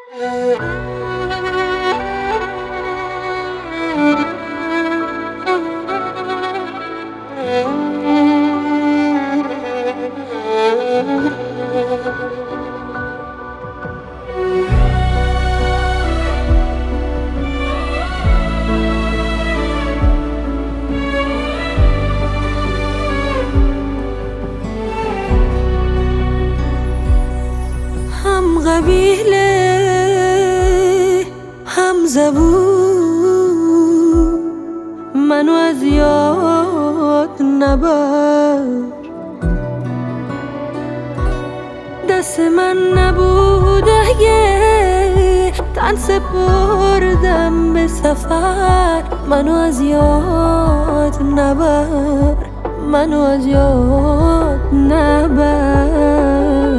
هم قبیله هم زبون، منو از یاد نبر. دست من نبود اگه تن سپردم به سفر. منو از یاد نبر، منو از یاد نبر.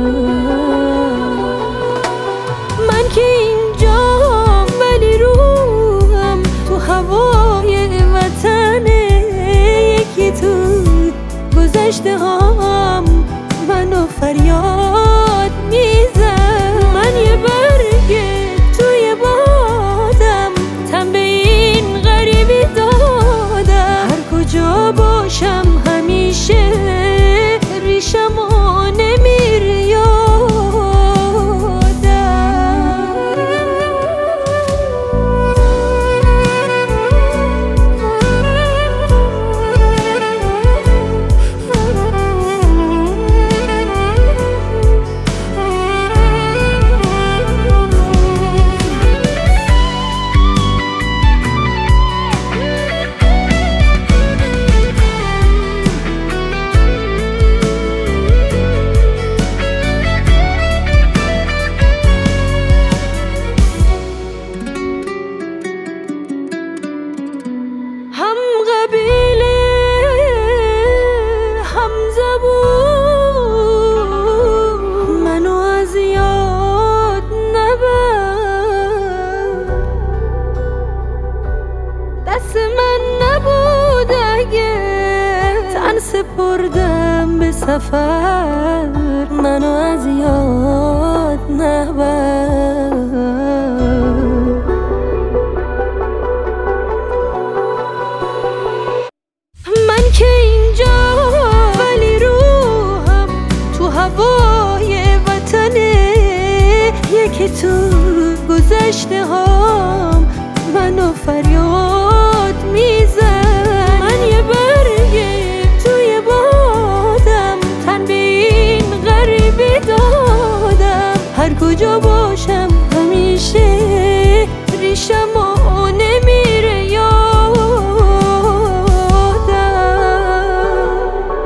من که اینجام ولی روحم تو هوای وطنه. یکی تو گذشته هام منو فریاد میزن. من یه برگه توی بادم، تن به این غریبی دادم. هر کجا باشم همیشه ریشمو نمیره سپردم به سفر. منو از یاد نبر. من که اینجا ولی روحم تو هوای وطنه. یکی تو گذشته هام منو فریاد میزن. من یه برگه هر کجا باشم همیشه ریشمو نمیره یادم.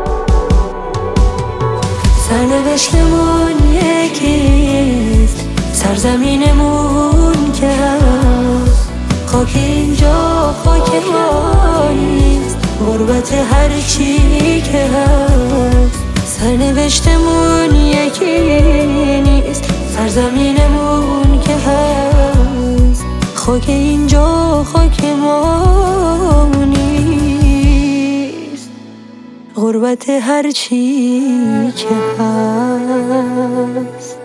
سرنوشتمون یکیست، سرزمینمون که هست. خاک اینجا خاک ما نیست، غربت هرچی که هست. سرنوشتمون یکی نیست، سرزمینمون که هست. خاک اینجا خاک ما نیست، غربت هرچی که هست.